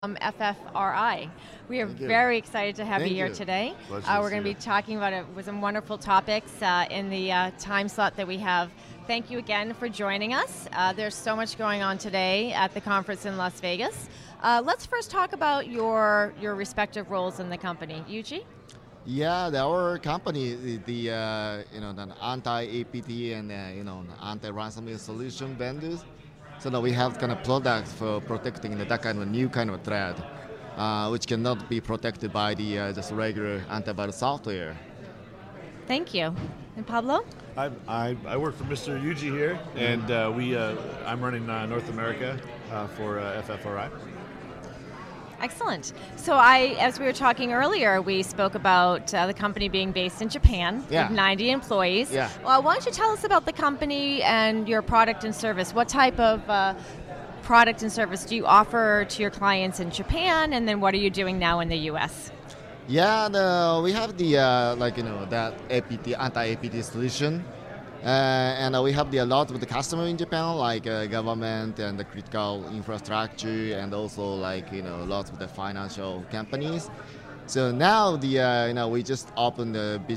FFRI. We are Thank you. very excited to have Thank you here you. today. Pleasure to We're see going to you. be talking about some wonderful topics in the time slot that we have. Thank you again for joining us. There's so much going on today at the conference in Las Vegas. Let's first talk about your respective roles in the company. Yuji? Yeah, our company, the anti-APT and anti-ransomware solution vendors. So now we have kind of products for protecting that kind of new kind of threat, which cannot be protected by the just regular antivirus software. Thank you. And Pablo? I work for Mr. Yuji here, and I'm running North America for FFRI. Excellent. So as we were talking earlier, we spoke about the company being based in Japan Yeah. with 90 employees. Yeah. Well, why don't you tell us about the company and your product and service? What type of product and service do you offer to your clients in Japan, and then what are you doing now in the U.S.? Yeah, we have the that APT anti-APT solution, and we have a lot of the customer in Japan, like government and the critical infrastructure, and also lots of the financial companies. So now we just opened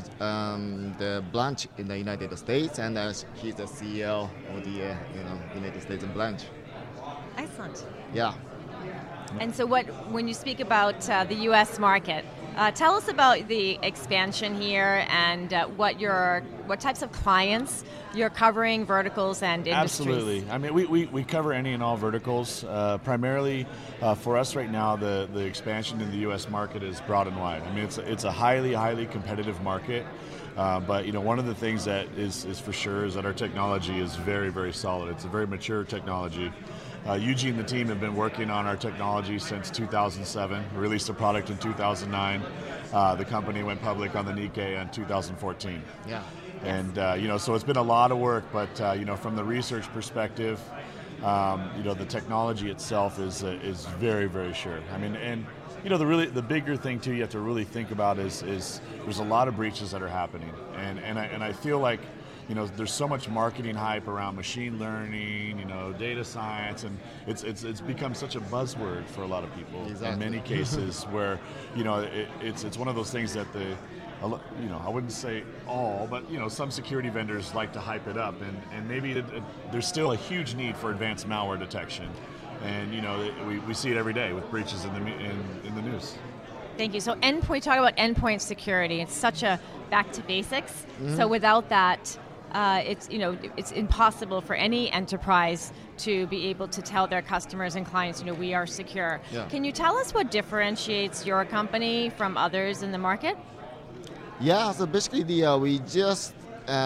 the branch in the United States, and he's the CEO of the United States branch. Excellent. Yeah. And so when you speak about the U.S. market, tell us about the expansion here and what types of clients you're covering, verticals and industries. Absolutely. I mean, we cover any and all verticals. Primarily, for us right now, the expansion in the U.S. market is broad and wide. I mean, it's a highly competitive market. But one of the things that is for sure is that our technology is very, very solid. It's a very mature technology. Yuji and the team have been working on our technology since 2007. We released a product in 2009. The company went public on the Nikkei in 2014. Yeah. And so it's been a lot of work, but from the research perspective, the technology itself is very, very sure. I mean, and the bigger thing too you have to really think about is there's a lot of breaches that are happening, and I feel like there's so much marketing hype around machine learning, data science, and it's become such a buzzword for a lot of people. Exactly. In many cases, where it's one of those things that I wouldn't say all, but some security vendors like to hype it up, and maybe there's still a huge need for advanced malware detection, and we see it every day with breaches in the news. Thank you. So we talk about endpoint security. It's such a back to basics. Mm-hmm. So without that, it's impossible for any enterprise to be able to tell their customers and clients, we are secure. Yeah. Can you tell us what differentiates your company from others in the market? Yeah, so basically we just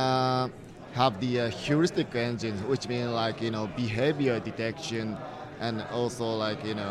have the heuristic engine, which means behavior detection, and also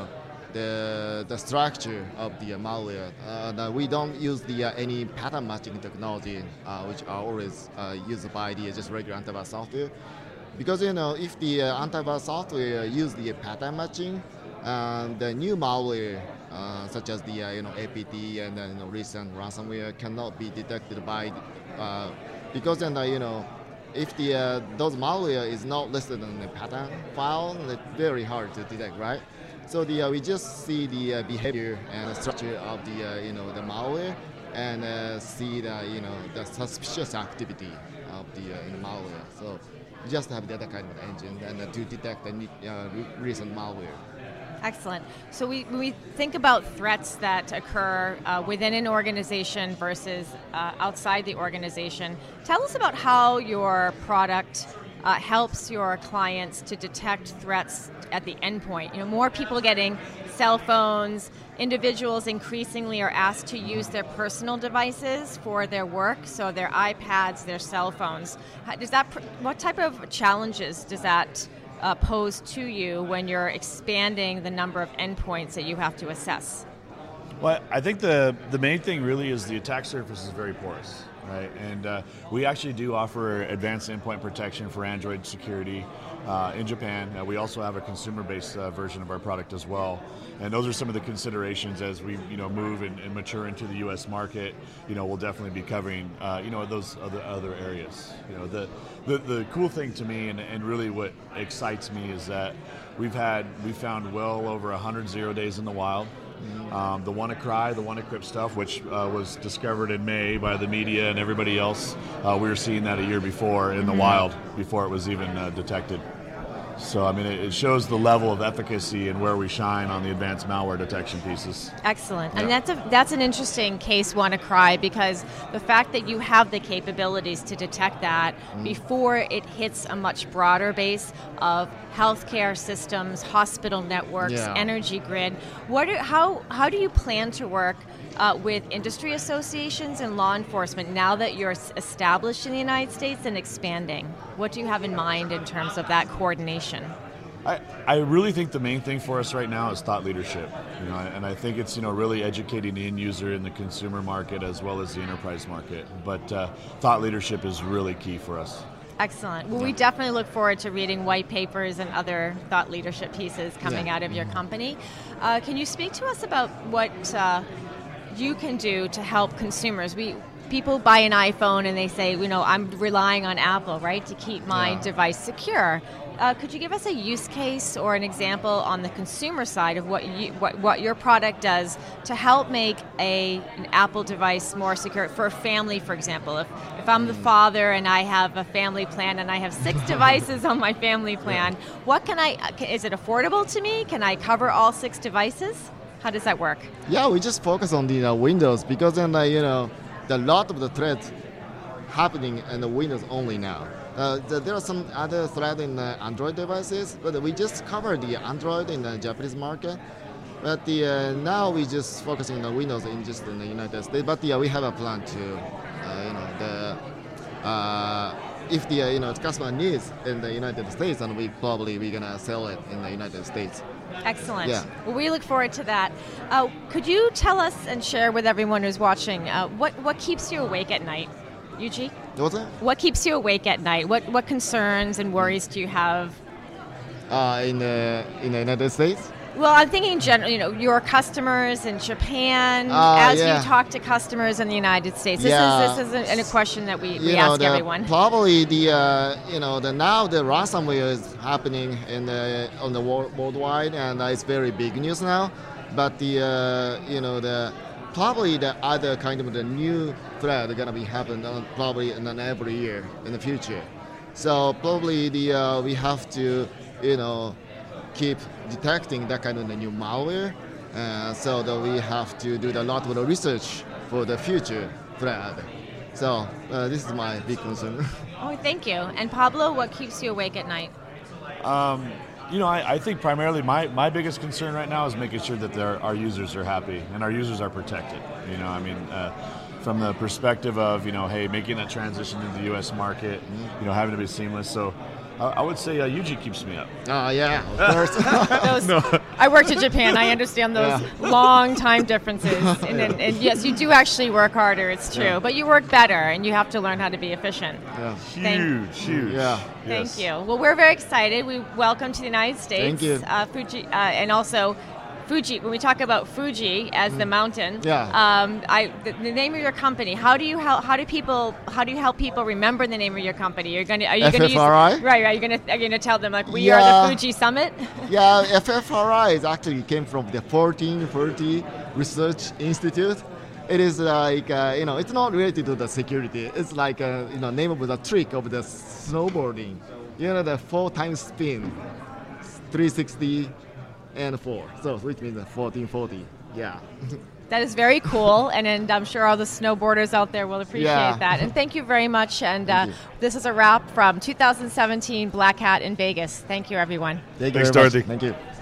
the structure of the malware. We don't use any pattern matching technology, which are always used by the just regular antivirus software. Because if the antivirus software use the pattern matching, the new malware such as the APT and recent ransomware cannot be detected by because if those malware is not listed in the pattern file, it's very hard to detect, right? So we just see the behavior and the structure of the malware, and see the suspicious activity of the malware. So we just have that kind of engine and to detect the recent malware. Excellent. So when we think about threats that occur within an organization versus outside the organization, tell us about how your product helps your clients to detect threats at the endpoint. More people getting cell phones, individuals increasingly are asked to use their personal devices for their work, so their iPads, their cell phones. What type of challenges does that pose to you when you're expanding the number of endpoints that you have to assess? Well, I think the main thing really is the attack surface is very porous. right? And we actually do offer advanced endpoint protection for Android security in Japan. We also have a consumer-based version of our product as well. And those are some of the considerations as we move and mature into the U.S. market. We'll definitely be covering those other areas. The cool thing to me and really what excites me is that we found well over 100 zero days in the wild. The WannaCry, the WannaCrypt stuff, which was discovered in May by the media and everybody else, we were seeing that a year before in the wild, before it was even detected. So, I mean, it shows the level of efficacy and where we shine on the advanced malware detection pieces. Excellent. Yeah. And that's an interesting case, WannaCry, because the fact that you have the capabilities to detect that before it hits a much broader base of healthcare systems, hospital networks, energy grid, how do you plan to work with industry associations and law enforcement now that you're established in the United States and expanding? What do you have in mind in terms of that coordination? I really think the main thing for us right now is thought leadership, and I think it's really educating the end user in the consumer market as well as the enterprise market. But thought leadership is really key for us. Excellent. Well, we definitely look forward to reading white papers and other thought leadership pieces coming out of your company. Can you speak to us about what you can do to help consumers? People buy an iPhone and they say, I'm relying on Apple, right, to keep my device secure. Could you give us a use case or an example on the consumer side of what your product does to help make an Apple device more secure for a family, for example? If I'm the father and I have a family plan and I have 6 devices on my family plan, is it affordable to me? Can I cover all 6 devices? How does that work? Yeah, we just focus on the Windows because then the lot of the threats happening in the Windows only now. There are some other threats in Android devices, but we just cover the Android in the Japanese market. But now we just focusing on Windows in the United States. But we have a plan to, if the customer needs in the United States, then we're gonna sell it in the United States. Excellent. Yeah. Well, we look forward to that. Could you tell us and share with everyone who's watching what keeps you awake at night, Yuji? What's that? What keeps you awake at night? What concerns and worries do you have? In the United States? Well, I'm thinking in general, your customers in Japan, as you talk to customers in the United States. This is a question that we ask everyone. Probably now the ransomware is happening on the worldwide, and it's very big news now. But probably the other kind of the new threat are gonna be happening probably in every year in the future. So probably we have to keep detecting that kind of the new malware, so that we have to do a lot of the research for the future threat. So this is my big concern. Oh, thank you. And Pablo, what keeps you awake at night? I think primarily my biggest concern right now is making sure that our users are happy and our users are protected. From the perspective of, making that transition into the U.S. market, having to be seamless. So I would say Yuji keeps me up. Yeah, of course. I worked in Japan. I understand those long time differences. And yes, you do actually work harder, it's true. Yeah. But you work better, and you have to learn how to be efficient. Yeah. Huge. Yeah. Thank you. Well, we're very excited. We welcome to the United States. Thank you. Fuji, and also Fuji. When we talk about Fuji as the mountain, the name of your company. How do you help people remember the name of your company? Are you going to FFRI? use right? Are you going to tell them we are the Fuji Summit? Yeah, FFRI is actually came from the 1440 Research Institute. It is like it's not related to the security. It's like name of the trick of the snowboarding. The 4 times spin, 360. And 4, so which means 1440. Yeah. That is very cool, and I'm sure all the snowboarders out there will appreciate that. And thank you very much. And this is a wrap from 2017 Black Hat in Vegas. Thank you, everyone. Thanks, Dorothy. Thank you.